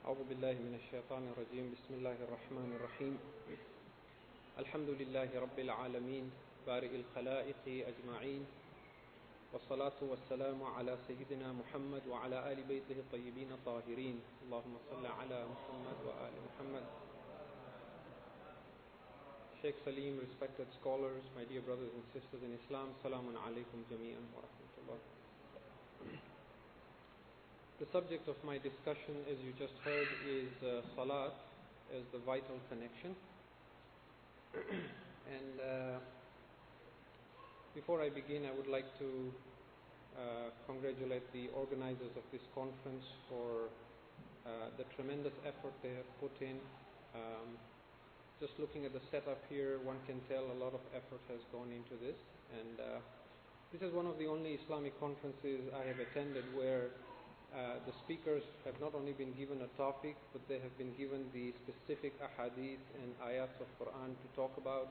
أعوذ بالله من الشيطان الرجيم. بسم الله الرحمن الرحيم. الحمد لله رب العالمين بارئ الخلائق أجمعين، والصلاة والسلام على سيدنا محمد وعلى آل بيته الطيبين الطاهرين. اللهم صل على محمد وآل محمد. Sheikh Salim, respected scholars, my dear brothers and sisters in Islam, Salamun alaykum jami'an wa rahmatullah. The subject of my discussion, as you just heard, is Salat as the vital connection. And before I begin, I would like to congratulate the organizers of this conference for the tremendous effort they have put in. Just looking at the setup here, one can tell a lot of effort has gone into this. And this is one of the only Islamic conferences I have attended where the speakers have not only been given a topic, but they have been given the specific ahadith and ayats of Quran to talk about.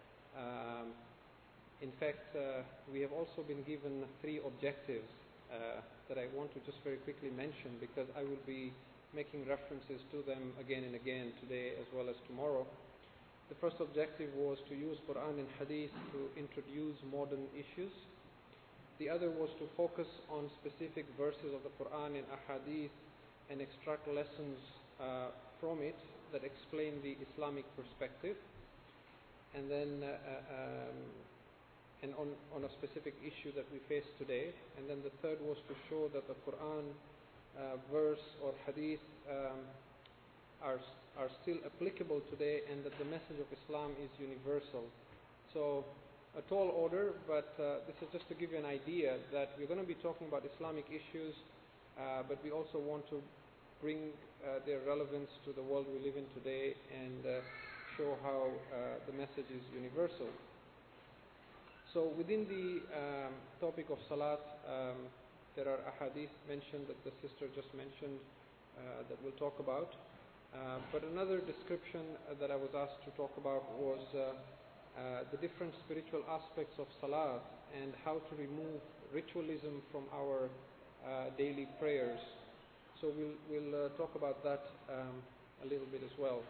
In fact, we have also been given 3 objectives that I want to just very quickly mention, because I will be making references to them again and again today as well as tomorrow. The first objective was to use Quran and Hadith to introduce modern issues. The other was to focus on specific verses of the Quran and Ahadith and extract lessons from it that explain the Islamic perspective. And then on a specific issue that we face today. And then the third was to show that the Quran verse or Hadith are still applicable today, and that the message of Islam is universal. So a tall order, but this is just to give you an idea that we're going to be talking about Islamic issues, but we also want to bring their relevance to the world we live in today and show how the message is universal. So within the topic of Salat, there are ahadith mentioned that the sister just mentioned that we'll talk about. But another description that I was asked to talk about was the different spiritual aspects of Salat and how to remove ritualism from our daily prayers. So we'll talk about that a little bit as well.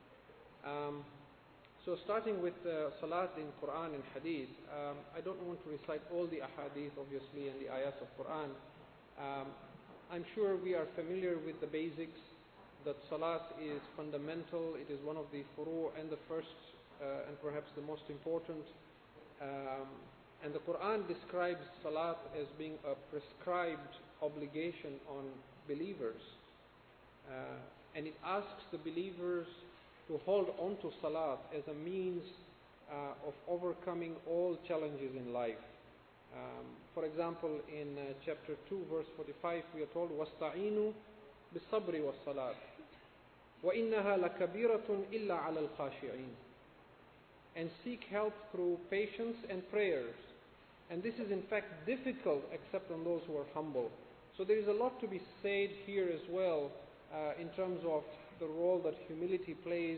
So starting with Salat in Quran and Hadith, I don't want to recite all the ahadith obviously and the ayats of Quran. I'm sure we are familiar with the basics, that Salat is fundamental. It is one of the furu' and the first and perhaps the most important. And the Quran describes Salat as being a prescribed obligation on believers. And it asks the believers to hold on to Salat as a means of overcoming all challenges in life. For example, in chapter 2, verse 45, we are told, وَاسْتَعِينُوا بِالصَّبْرِ وَالصَّلَاةِ وَإِنَّهَا لَكَبِيرَةٌ إِلَّا عَلَى الْخَاشِعِينَ. And seek help through patience and prayers. And this is in fact difficult except on those who are humble. So there is a lot to be said here as well in terms of the role that humility plays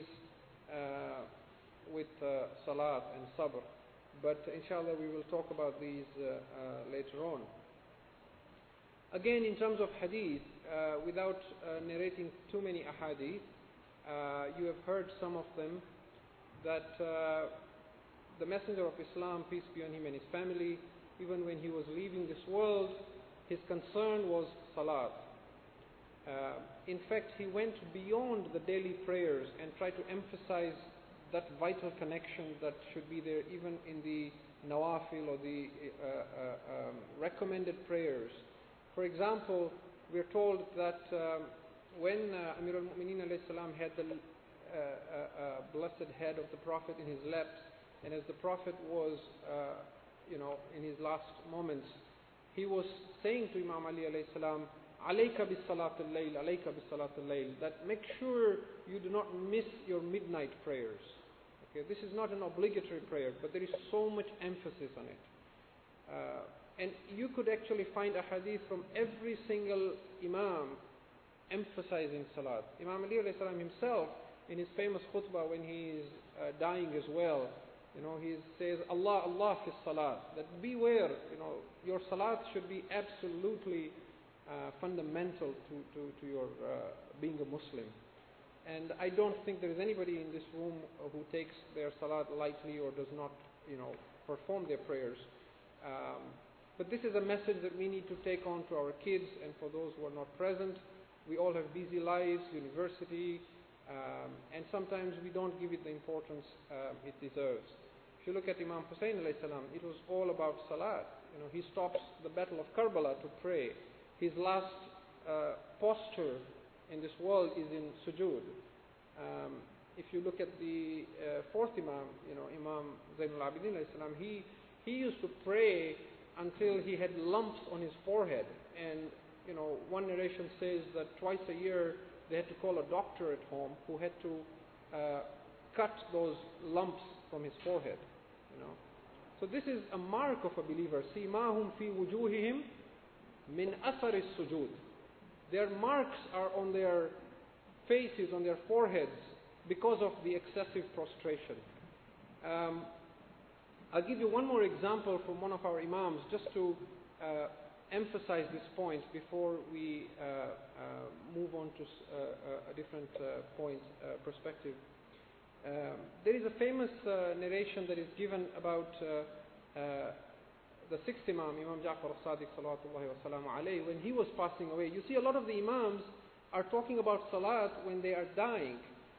with Salat and Sabr. But inshallah we will talk about these later on. Again, in terms of Hadith, without narrating too many ahadith, you have heard some of them, that the Messenger of Islam, peace be on him and his family, even when he was leaving this world, his concern was Salat. In fact, he went beyond the daily prayers and tried to emphasize that vital connection that should be there even in the nawafil or the recommended prayers. For example, we are told that when Amir al-Mu'mineen alayhi salam had the blessed head of the Prophet in his laps, and as the Prophet was, in his last moments, he was saying to Imam Ali alayhi salam, "Alayka bis salat al-layl, alayka bis salat al-layl," that make sure you do not miss your midnight prayers. Okay, this is not an obligatory prayer, but there is so much emphasis on it. And you could actually find a hadith from every single Imam emphasizing Salat. Imam Ali alayhi salam himself, in his famous khutbah when he is dying as well, he says, Allah, Allah fi Salat, that beware, your Salat should be absolutely fundamental to your being a Muslim. And I don't think there is anybody in this room who takes their salat lightly or does not, perform their prayers. But this is a message that we need to take on to our kids and for those who are not present. We all have busy lives, university, and sometimes we don't give it the importance it deserves. If you look at Imam Hussein alayhi salam, it was all about salat. He stops the battle of Karbala to pray. His last posture in this world is in sujood. If you look at the fourth Imam, Imam Zainul Abidin alayhi salam, he used to pray until he had lumps on his forehead. And one narration says that twice a year they had to call a doctor at home who had to cut those lumps from his forehead. So this is a mark of a believer. Simahum fi wujuhihim min athar as-sujud. Their marks are on their faces, on their foreheads, because of the excessive prostration. I'll give you one more example from one of our Imams, just to emphasize this point before we move on to a different perspective. There is a famous narration that is given about the sixth Imam, Imam Ja'far al-Sadiq salawatullahi wa salamu alayhi, when he was passing away. You see, a lot of the Imams are talking about salat when they are dying.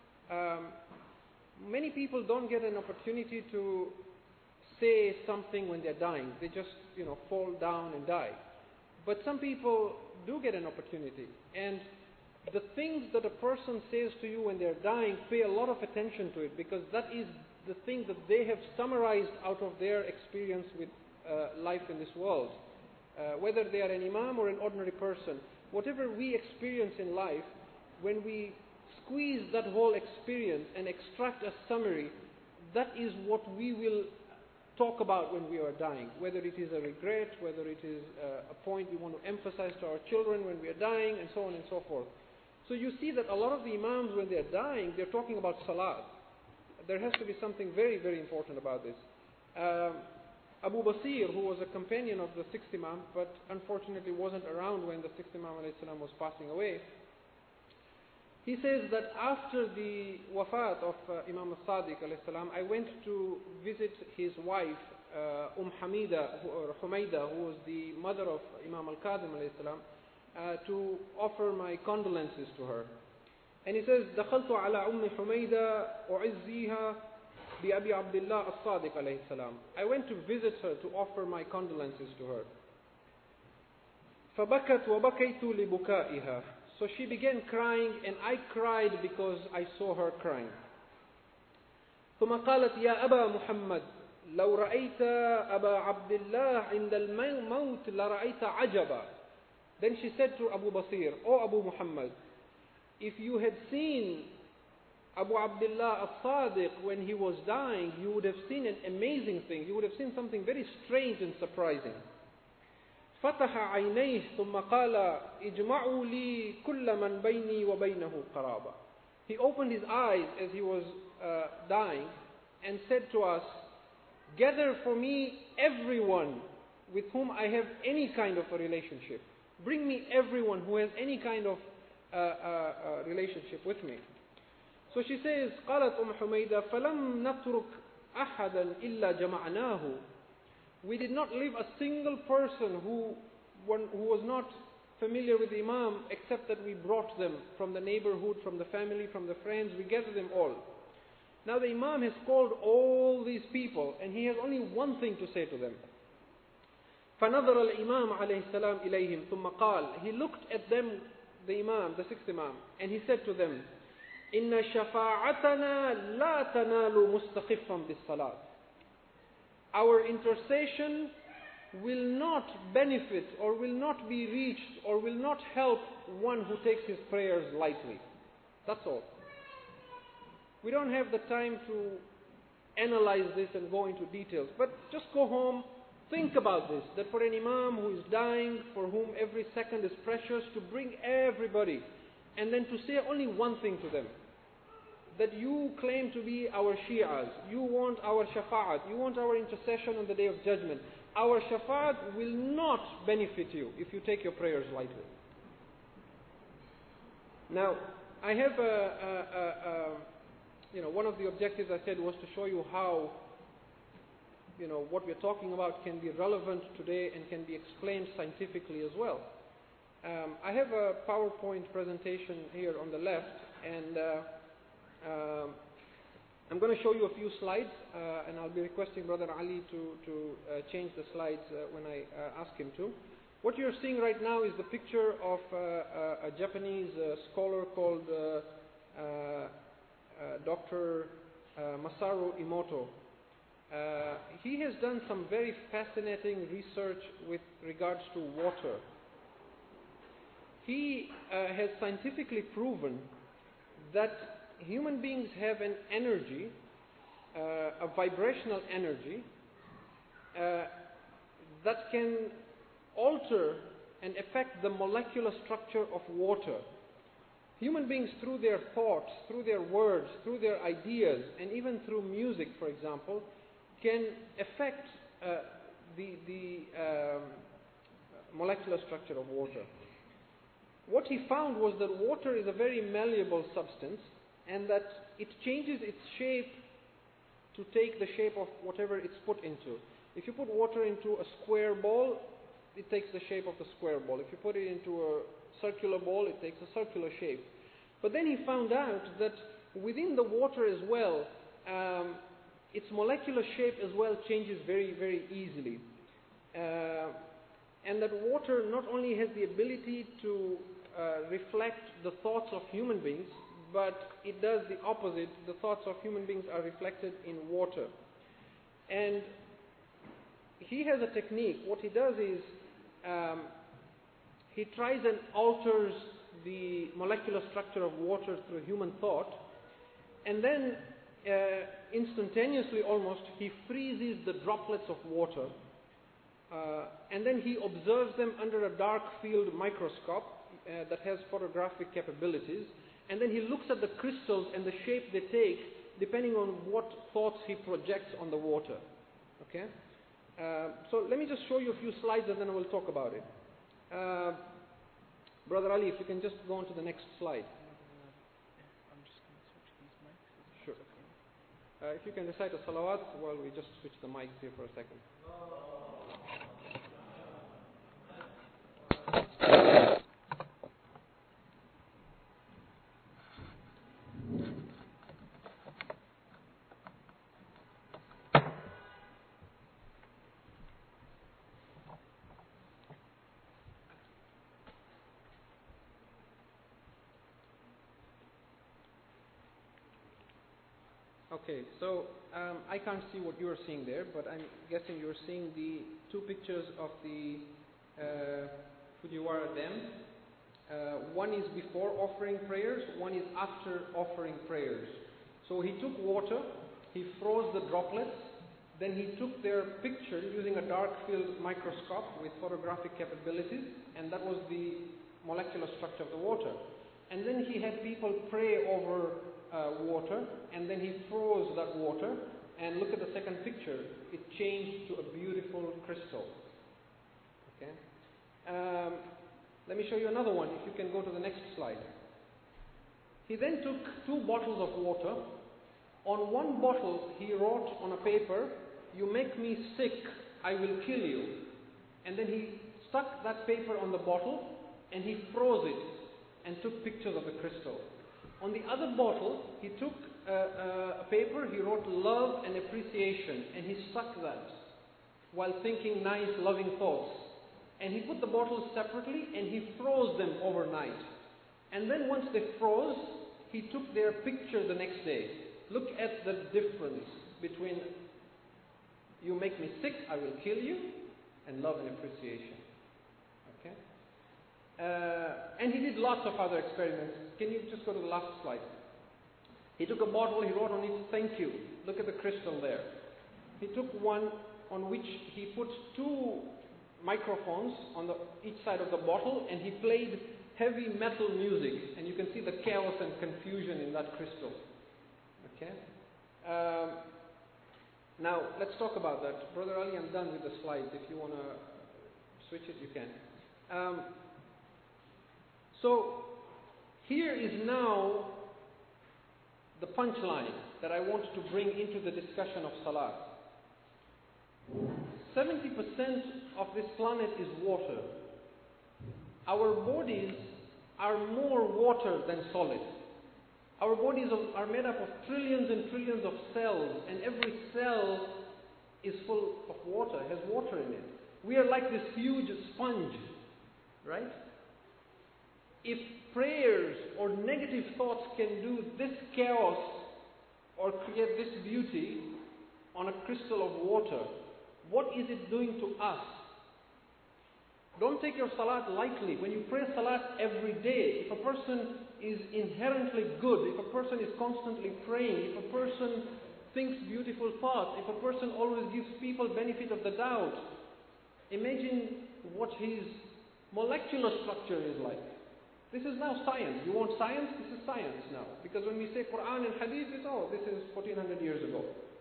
Many people don't get an opportunity to say something when they're dying. They just, fall down and die. But some people do get an opportunity. And the things that a person says to you when they're dying, pay a lot of attention to it, because that is the thing that they have summarized out of their experience with life in this world. Whether they are an Imam or an ordinary person, whatever we experience in life, when we squeeze that whole experience and extract a summary, that is what we will talk about when we are dying. Whether it is a regret, whether it is a point we want to emphasize to our children when we are dying, and so on and so forth. So you see that a lot of the Imams, when they are dying, they're talking about salat. There has to be something very, very important about this. Abu Basir, who was a companion of the sixth Imam, but unfortunately wasn't around when the sixth Imam alayhi salam was passing away, he says that after the wafat of Imam al-Sadiq alayhi salam, I went to visit his wife, Humayda, who was the mother of Imam al-Kadhim alayhi salam, to offer my condolences to her. And he says, دخلت على أم حميدة أعزيها بأبي عبد الله الصادق عليه السلام. I went to visit her to offer my condolences to her. فبكت وبكيت لبكائها. So she began crying, and I cried because I saw her crying. ثم قالت يا أبا محمد لو رأيت أبا عبد الله عند الموت لرأيت عجبا. Then she said to Abu Basir, O Abu Muhammad, if you had seen Abu Abdullah al-Sadiq when he was dying, you would have seen an amazing thing. You would have seen something very strange and surprising. فتح عينيه ثم قال اجمعوا لي كل من بيني وبينه قرابة. He opened his eyes as he was dying and said to us, gather for me everyone with whom I have any kind of a relationship. Bring me everyone who has any kind of relationship with me. So she says, قالت حميدة فلم نترك أحدا إلا جمعناه. We did not leave a single person who was not familiar with the Imam, except that we brought them from the neighborhood, from the family, from the friends. We gathered them all. Now the Imam has called all these people, and he has only one thing to say to them. فنظر الإمام عليه السلام إليهم ثم قال. He looked at them, the Imam, the sixth Imam, and he said to them, إن شفاعتنا لا تنال مستخفا بالصلاة. Our intercession will not benefit or will not be reached or will not help one who takes his prayers lightly. That's all. We don't have the time to analyze this and go into details, but just go home, think about this, that for an Imam who is dying, for whom every second is precious, to bring everybody and then to say only one thing to them, that you claim to be our Shi'as, you want our shafa'at, you want our intercession on the Day of Judgment. our shafaat will not benefit you if you take your prayers lightly. Now, I have one of the objectives I said was to show you how, what we're talking about can be relevant today and can be explained scientifically as well. I have a PowerPoint presentation here on the left, and I'm going to show you a few slides, and I'll be requesting Brother Ali to change the slides when I ask him to. What you're seeing right now is the picture of a Japanese scholar called Dr. Masaru Emoto. He has done some very fascinating research with regards to water. He has scientifically proven that human beings have an energy, a vibrational energy, that can alter and affect the molecular structure of water. Human beings, through their thoughts, through their words, through their ideas, and even through music, for example, can affect the molecular structure of water. What he found was that water is a very malleable substance, and that it changes its shape to take the shape of whatever it's put into. If you put water into a square bowl, it takes the shape of the square bowl. If you put it into a circular bowl, it takes a circular shape. But then he found out that within the water as well, its molecular shape as well changes very, very easily. And that water not only has the ability to reflect the thoughts of human beings, but it does the opposite. The thoughts of human beings are reflected in water. And he has a technique. What he does is he tries and alters the molecular structure of water through human thought, and then instantaneously almost, he freezes the droplets of water, and then he observes them under a dark field microscope that has photographic capabilities, and then he looks at the crystals and the shape they take depending on what thoughts he projects on the water. Okay? So let me just show you a few slides and then we'll talk about it. Brother Ali, if you can just go on to the next slide. I'm just going to switch these mics. Sure. If you can recite a salawat while we just switch the mics here for a second. Okay, so I can't see what you're seeing there, but I'm guessing you're seeing the two pictures of the Fujiwara Dam. One is before offering prayers, one is after offering prayers. So he took water, he froze the droplets, then he took their picture using a dark field microscope with photographic capabilities, and that was the molecular structure of the water. And then he had people pray over water, and then he froze that water, and look at the second picture. It changed to a beautiful crystal. Okay. Let me show you another one, if you can go to the next slide. He then took 2 bottles of water. On one bottle, he wrote on a paper, "You make me sick, I will kill you." And then he stuck that paper on the bottle, and he froze it, and took pictures of the crystal. On the other bottle, he took a paper, he wrote love and appreciation, and he stuck that while thinking nice, loving thoughts. And he put the bottles separately, and he froze them overnight. And then once they froze, he took their picture the next day. Look at the difference between "you make me sick, I will kill you," and love and appreciation. Okay? And he did lots of other experiments. Can you just go to the last slide? He took a bottle, he wrote on it, "Thank you." Look at the crystal there. He took one on which he put 2 microphones on each side of the bottle, and he played heavy metal music, and you can see the chaos and confusion in that crystal. Okay? Now, let's talk about that. Brother Ali, I'm done with the slides. If you want to switch it, you can. So, here is now the punchline that I want to bring into the discussion of Salat. 70% of this planet is water. Our bodies are more water than solid. Our bodies are made up of trillions and trillions of cells, and every cell is full of water, has water in it. We are like this huge sponge, right? If prayers or negative thoughts can do this chaos or create this beauty on a crystal of water, what is it doing to us? Don't take your salat lightly. When you pray salat every day, if a person is inherently good, if a person is constantly praying, if a person thinks beautiful thoughts, if a person always gives people benefit of the doubt, imagine what his molecular structure is like. This is now science. You want science? This is science now. Because when we say Quran and Hadith, it's, this is 1400 years ago.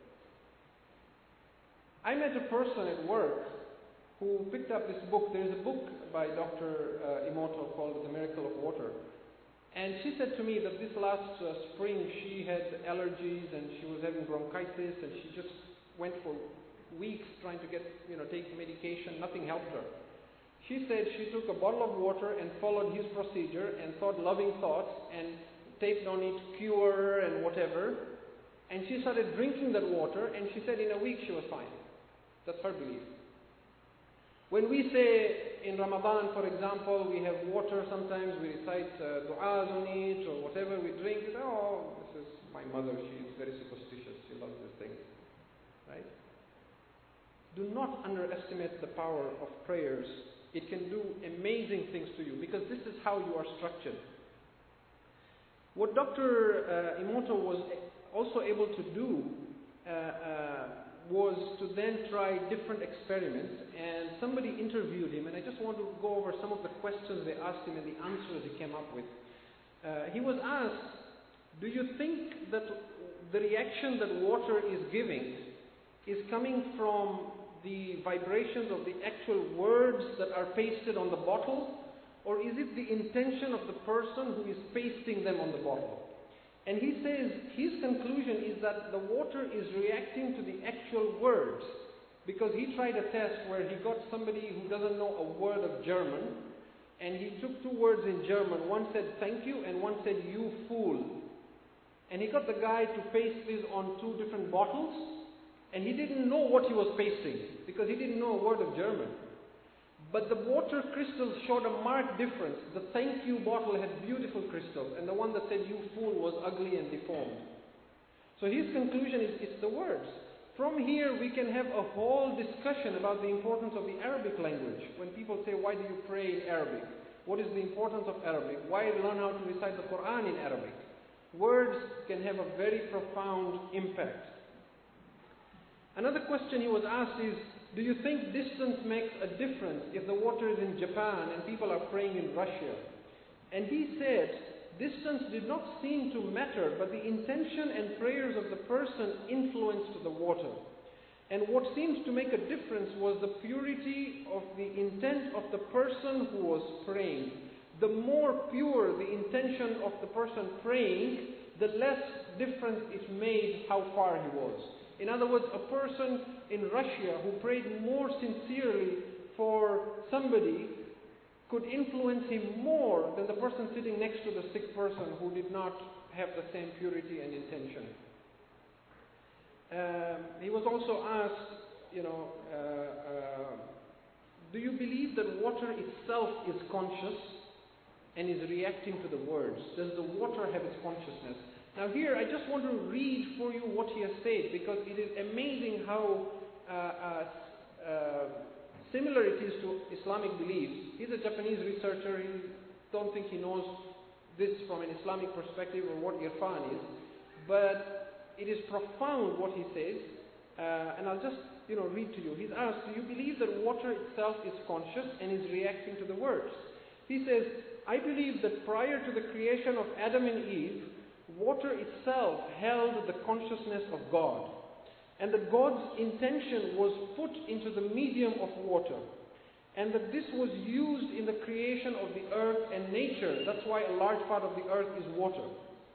I met a person at work who picked up this book. There is a book by Dr. Emoto called The Miracle of Water. And she said to me that this last spring she had allergies and she was having bronchitis and she just went for weeks trying to take medication. Nothing helped her. She said she took a bottle of water and followed his procedure and thought loving thoughts and taped on it cure and whatever. And she started drinking that water and she said in a week she was fine. That's her belief. When we say in Ramadan, for example, we have water, sometimes we recite du'as on it or whatever, we drink it, this is my mother, she is very superstitious, she loves this thing. Right? Do not underestimate the power of prayers. It can do amazing things to you because this is how you are structured. What Dr. Emoto was also able to do was to then try different experiments, and somebody interviewed him, and I just want to go over some of the questions they asked him and the answers he came up with. He was asked, do you think that the reaction that water is giving is coming from the vibrations of the actual words that are pasted on the bottle, or is it the intention of the person who is pasting them on the bottle? And he says his conclusion is that the water is reacting to the actual words, because he tried a test where he got somebody who doesn't know a word of German, and he took two words in German. One said thank you and one said you fool. And he got the guy to paste this on two different bottles, and he didn't know what he was pasting because he didn't know a word of German. But the water crystals showed a marked difference. The thank you bottle had beautiful crystals, and the one that said you fool was ugly and deformed. So his conclusion is it's the words. From here we can have a whole discussion about the importance of the Arabic language. When people say, why do you pray in Arabic? What is the importance of Arabic? Why learn how to recite the Quran in Arabic? Words can have a very profound impact. Another question he was asked is, do you think distance makes a difference if the water is in Japan and people are praying in Russia? And he said, distance did not seem to matter, but the intention and prayers of the person influenced the water. And what seemed to make a difference was the purity of the intent of the person who was praying. The more pure the intention of the person praying, the less difference it made how far he was. In other words, a person in Russia who prayed more sincerely for somebody could influence him more than the person sitting next to the sick person who did not have the same purity and intention. He was also asked, do you believe that water itself is conscious and is reacting to the words? Does the water have its consciousness? Now here, I just want to read for you what he has said, because it is amazing how similar it is to Islamic beliefs. He's a Japanese researcher. I don't think he knows this from an Islamic perspective or what Irfan is. But it is profound what he says. And I'll just read to you. He's asked, do you believe that water itself is conscious and is reacting to the words? He says, I believe that prior to the creation of Adam and Eve, water itself held the consciousness of God. and that God's intention was put into the medium of water, and that this was used in the creation of the earth and nature. That's why a large part of the earth is water.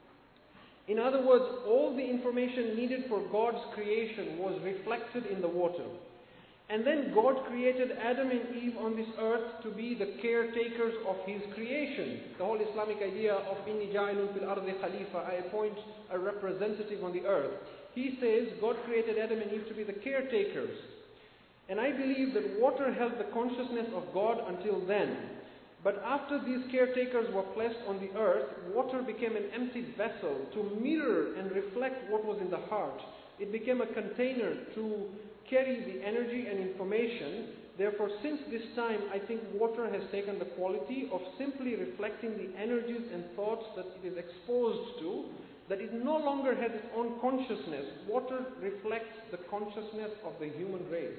In other words, all the information needed for God's creation was reflected in the water. And then God created Adam and Eve on this earth to be the caretakers of His creation. The whole Islamic idea of Inni ja'ilun fil ardi khalifa, I appoint a representative on the earth. He says God created Adam and Eve to be the caretakers. And I believe that water held the consciousness of God until then. But after these caretakers were placed on the earth, water became an empty vessel to mirror and reflect what was in the heart. It became a container to carry the energy and information. Therefore, since this time, I think water has taken the quality of simply reflecting the energies and thoughts that it is exposed to, that it no longer has its own consciousness. Water reflects the consciousness of the human race.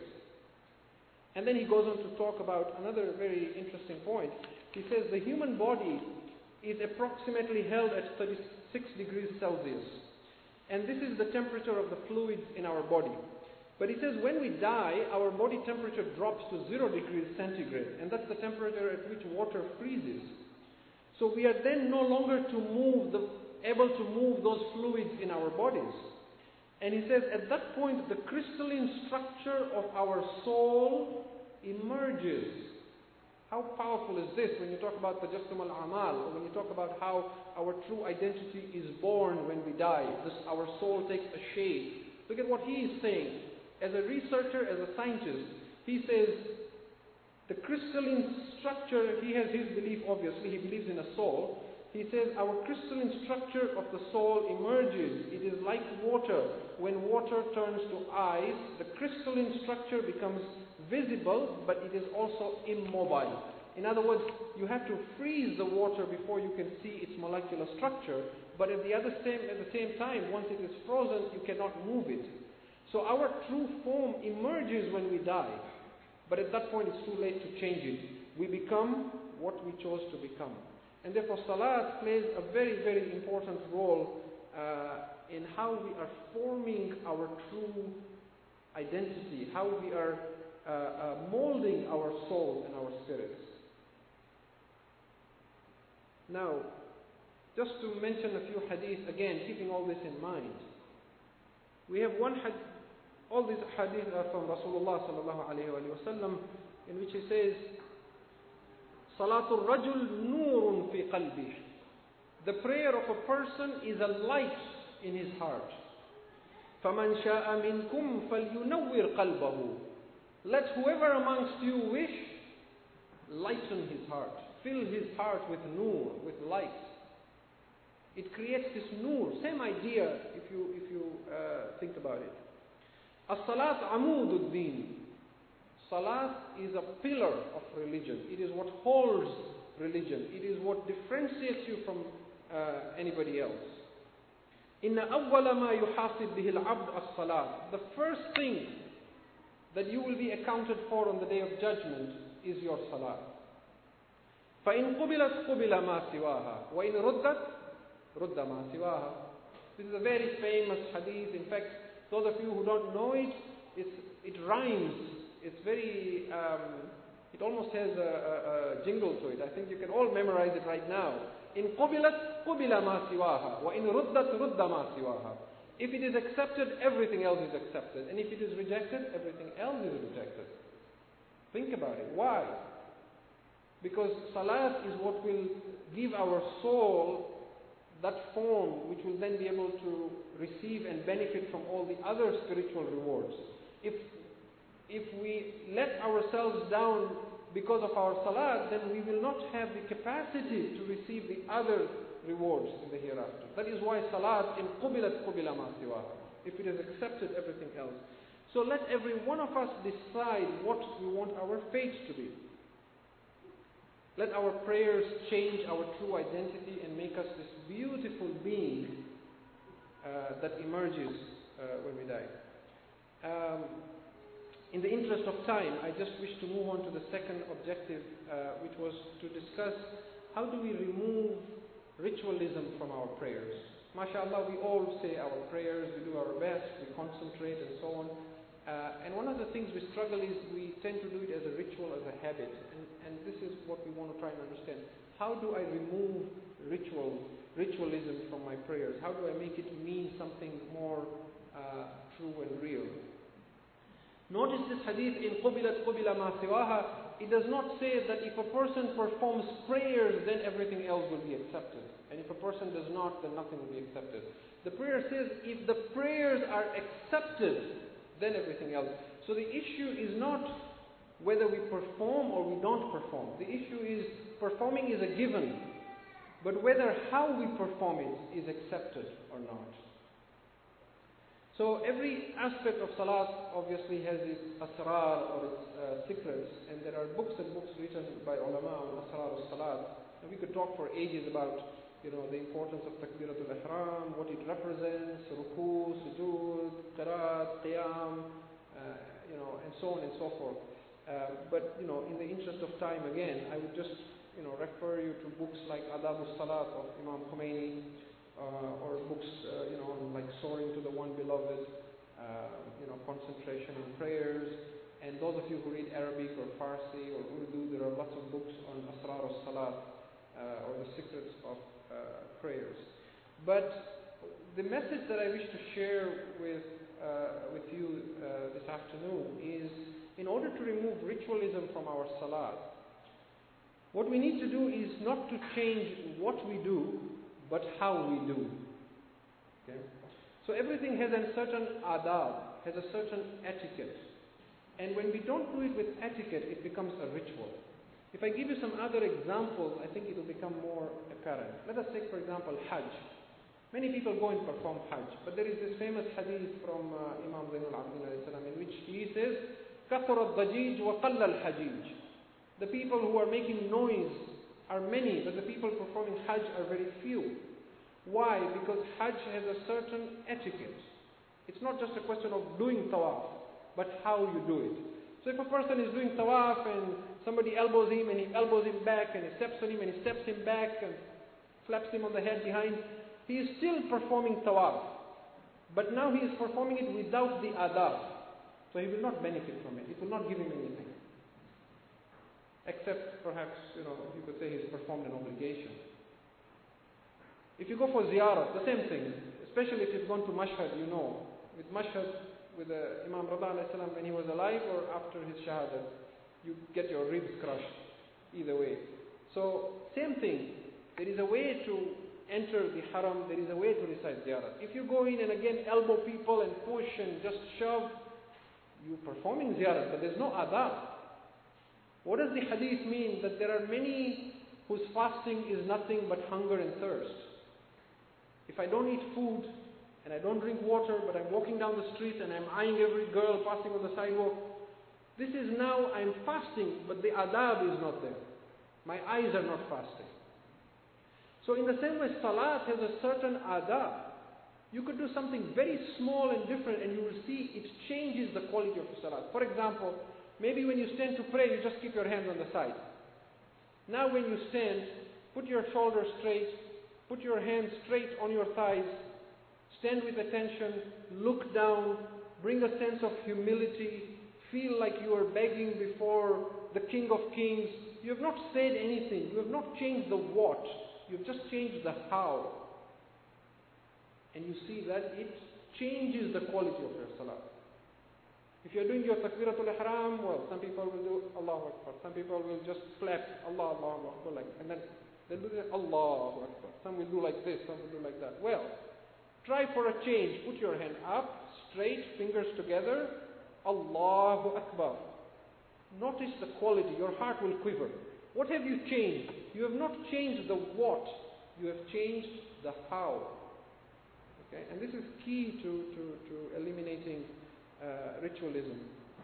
And then he goes on to talk about another very interesting point. He says the human body is approximately held at 36 degrees Celsius. And this is the temperature of the fluids in our body. But he says when we die, our body temperature drops to 0 degrees centigrade. And that's the temperature at which water freezes. So we are then no longer able to move those fluids in our bodies. And he says at that point, the crystalline structure of our soul emerges. How powerful is this when you talk about tajassum al-amal, or when you talk about how our true identity is born when we die. Our soul takes a shape. Look at what he is saying. As a researcher, as a scientist, he says the crystalline structure, he has his belief, obviously, he believes in a soul. He says our crystalline structure of the soul emerges. It is like water. When water turns to ice, the crystalline structure becomes visible, but it is also immobile. In other words, you have to freeze the water before you can see its molecular structure, but at the same time, once it is frozen, you cannot move it. So our true form emerges when we die, but at that point it's too late to change it. We become what we chose to become. And therefore Salat plays a very, very important role in how we are forming our true identity, how we are molding our soul and our spirits. Now, just to mention a few hadith, again, keeping all this in mind. We have one hadith, all these hadith are from Rasulullah sallallahu alayhi wa sallam, in which he says, Salatul Rajul Nurun fi qalbih. The prayer of a person is a light in his heart. فَمَنْ شَاءَ مِنْكُمْ فَلْيُنَوِّرْ قَلْبَهُ. Let whoever amongst you wish, lighten his heart. Fill his heart with nur, with light. It creates this nur. Same idea if you think about it. As-salat amudud din. Salat is a pillar of religion. It is what holds religion. It is what differentiates you from anybody else. Inna awwala ma yuhasib bihi al-abd as-salat. The first thing that you will be accounted for on the day of judgment is your salat. فَإِن قُبِلَتْ قُبِلَ مَا سِوَاهَا وَإِن رُدَّتْ رُدَّ مَا سِوَاهَا. This is a very famous hadith. In fact, those of you who don't know it, it rhymes. It's very, it almost has a jingle to it. I think you can all memorize it right now. In قُبِلَتْ قُبِلَ مَا سِوَاهَا وَإِن رُدَّتْ رُدَّ مَا سِوَاهَا. If it is accepted, everything else is accepted. And if it is rejected, everything else is rejected. Think about it. Why? Because salat is what will give our soul that form which will then be able to receive and benefit from all the other spiritual rewards. If we let ourselves down because of our salat, then we will not have the capacity to receive the other rewards in the hereafter. That is why salat in qubilat qubila ma siwaha. If it is accepted, everything else. So let every one of us decide what we want our fate to be. Let our prayers change our true identity and make us this beautiful being that emerges when we die. In the interest of time, I just wish to move on to the second objective, which was to discuss how do we remove ritualism from our prayers. MashaAllah, we all say our prayers, we do our best, we concentrate and so on. And one of the things we struggle is we tend to do it as a ritual, as a habit. And this is what we want to try and understand. How do I remove ritualism from my prayers? How do I make it mean something more true and real? Notice this hadith in قُبِلَتْ قُبِلَ مَا سِوَاهَا. It does not say that if a person performs prayers, then everything else will be accepted. And if a person does not, then nothing will be accepted. The prayer says if the prayers are accepted, then everything else. So the issue is not whether we perform or we don't perform. The issue is performing is a given, but whether how we perform it is accepted or not. So every aspect of salat obviously has its asrar or its secrets, and there are books and books written by ulama on asrar al-salat. And we could talk for ages about the importance of takbiratul ihram, what it represents, ruku, sujood, qiraat, qiyam, and so on and so forth. But in the interest of time, again, I would just refer you to books like Adab al-Salat of Imam Khomeini, or books on like Soaring to the One Beloved, concentration on prayers. And those of you who read Arabic or Farsi or Urdu, there are lots of books on Asrar al-Salat, or the secrets of prayers. But the message that I wish to share with you this afternoon is, in order to remove ritualism from our salat, what we need to do is not to change what we do, but how we do. Okay? So everything has a certain adab, has a certain etiquette. And when we don't do it with etiquette, it becomes a ritual. If I give you some other examples, I think it will become more apparent. Let us take, for example, Hajj. Many people go and perform Hajj, but there is this famous hadith from Imam Zainul Abidin alayhi salam, in which he says, كَثُرَ الضَّجِيجُ وَقَلَّ الْحَجِيجُ. The people who are making noise are many, but the people performing Hajj are very few. Why? Because Hajj has a certain etiquette. It's not just a question of doing tawaf, but how you do it. So if a person is doing tawaf and somebody elbows him and he elbows him back and he steps on him and he steps him back and slaps him on the head behind, he is still performing tawaf. But now he is performing it without the adab. So he will not benefit from it. It will not give him anything. Except perhaps, you could say he's performed an obligation. If you go for ziyarah, the same thing. Especially if you've gone to Mashhad, with Mashhad, with Imam Rada alayhi salam when he was alive or after his shahadah, you get your ribs crushed. Either way. So, same thing. There is a way to enter the haram, there is a way to recite ziyarah. If you go in and again elbow people and push and just shove, you're performing ziyarah, but there's no adab. What does the hadith mean? That there are many whose fasting is nothing but hunger and thirst. If I don't eat food and I don't drink water, but I'm walking down the street and I'm eyeing every girl passing on the sidewalk, this is now I'm fasting, but the adab is not there. My eyes are not fasting. So in the same way, salat has a certain adab. You could do something very small and different and you will see it changes the quality of your salat. For example, maybe when you stand to pray, you just keep your hands on the side. Now when you stand, put your shoulders straight, put your hands straight on your thighs, stand with attention, look down, bring a sense of humility, feel like you are begging before the King of Kings. You have not said anything. You have not changed the what. You have just changed the how. And you see that it changes the quality of your salah. If you are doing your takbiratul ihram, well, some people will do Allahu Akbar. Some people will just clap Allah, Allahu Akbar, like, and then they'll do that Allahu Akbar. Some will do like this, some will do like that. Well, try for a change. Put your hand up, straight, fingers together. Allahu Akbar. Notice the quality. Your heart will quiver. What have you changed? You have not changed the what. You have changed the how. Okay? And this is key to eliminating ritualism.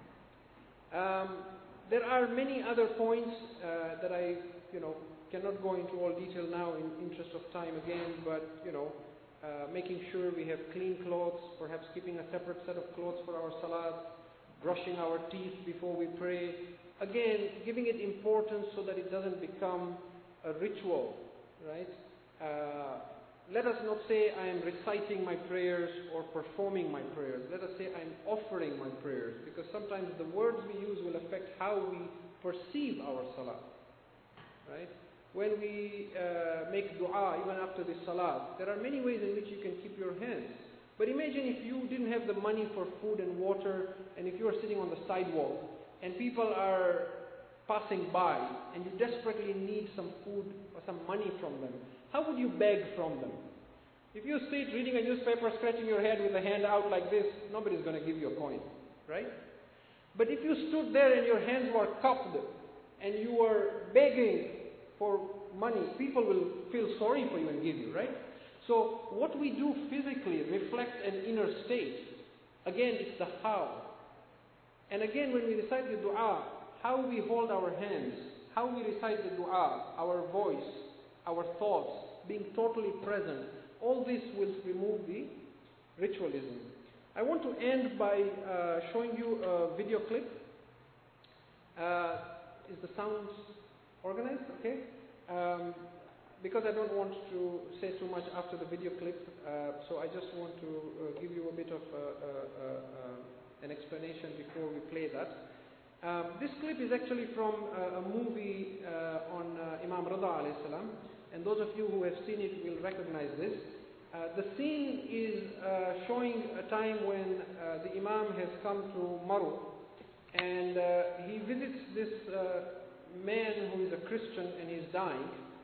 There are many other points that I cannot go into all detail now in interest of time again, but making sure we have clean clothes, perhaps keeping a separate set of clothes for our salat, brushing our teeth before we pray. Again, giving it importance so that it doesn't become a ritual, right? let us not say I am reciting my prayers or performing my prayers. Let us say I am offering my prayers, because sometimes the words we use will affect how we perceive our salah. Right? When we make dua even after the salah, there are many ways in which you can keep your hands. But imagine if you didn't have the money for food and water, and if you are sitting on the sidewalk and people are passing by and you desperately need some food or some money from them. How would you beg from them? If you sit reading a newspaper, scratching your head with a hand out like this, nobody's going to give you a coin, right? But if you stood there and your hands were cupped and you were begging for money, people will feel sorry for you and give you, right? So what we do physically reflects an inner state. Again, it's the how. And again, when we recite the dua, how we hold our hands, how we recite the dua, our voice, our thoughts, being totally present, all this will remove the ritualism. I want to end by showing you a video clip. Is the sound organized? Okay. Because I don't want to say too much after the video clip, so I just want to give you a bit of an explanation before we play that. This clip is actually from a movie on Imam Rida alayhi salam, and those of you who have seen it will recognize this. The scene is showing a time when the Imam has come to Maru, and he visits this man who is a Christian and he's dying.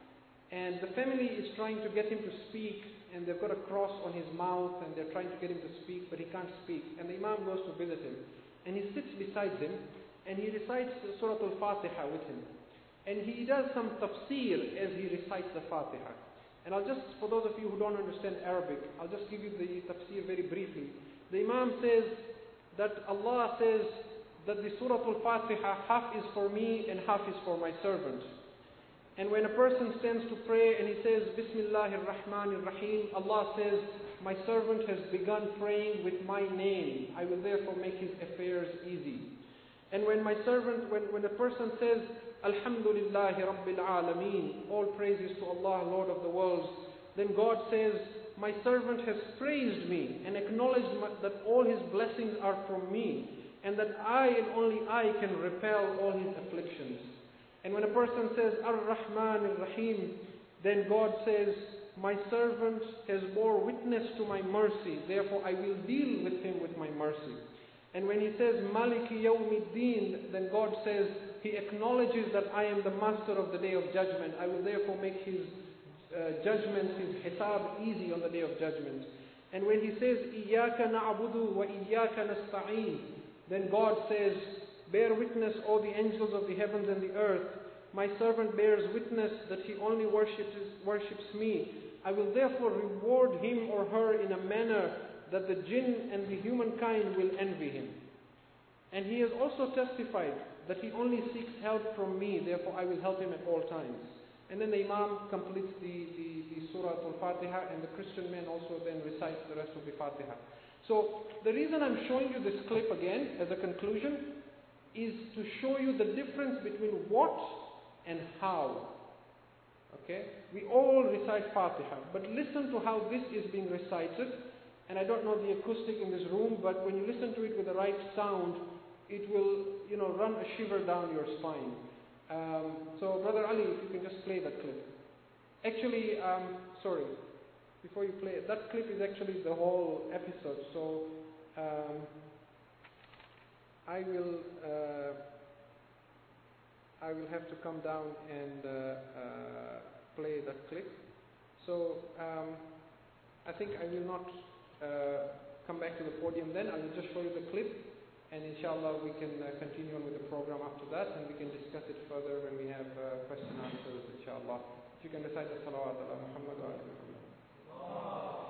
And the family is trying to get him to speak, and they've got a cross on his mouth, and they're trying to get him to speak, but he can't speak. And the Imam goes to visit him, and he sits beside him, and he recites Surah Al-Fatiha with him. And he does some tafsir as he recites the Fatiha. And I'll just, for those of you who don't understand Arabic, I'll just give you the tafsir very briefly. The Imam says that Allah says that the Surah Al-Fatiha, half is for me and half is for my servant. And when a person stands to pray and he says, Bismillahir Rahmanir Rahim, Allah says, my servant has begun praying with my name. I will therefore make his affairs easy. And when my servant, when a person says, Alhamdulillahi Rabbil Alameen, all praises to Allah, Lord of the worlds, then God says, my servant has praised me and acknowledged that all his blessings are from me, and that I and only I can repel all his afflictions. And when a person says, Ar-Rahman Ar-Rahim, then God says, my servant has bore witness to my mercy, therefore I will deal with him with my mercy. And when he says, Maliki Yawmiddin, then God says, he acknowledges that I am the master of the day of judgment. I will therefore make his judgments, his hisab easy on the day of judgment. And when he says, Iyaka na'budu wa iyaka nasta'een, then God says, bear witness, all the angels of the heavens and the earth. My servant bears witness that he only worships me. I will therefore reward him or her in a manner that the jinn and the humankind will envy him. And he has also testified that he only seeks help from me, therefore I will help him at all times. And then the Imam completes the Surah Al-Fatiha, and the Christian man also then recites the rest of the Fatiha. So the reason I'm showing you this clip again as a conclusion is to show you the difference between what and how. Okay? We all recite Fatiha, but listen to how this is being recited. And I don't know the acoustic in this room, but when you listen to it with the right sound, it will, run a shiver down your spine. So Brother Ali, if you can just play that clip. Actually, sorry, before you play it, that clip is actually the whole episode. So I will have to come down and play that clip. So I think I will not come back to the podium then. I will just show you the clip, and inshallah we can continue on with the program after that, and we can discuss it further when we have question and answers, inshallah. If you can recite the salawat ala Muhammad wa ala Muhammad.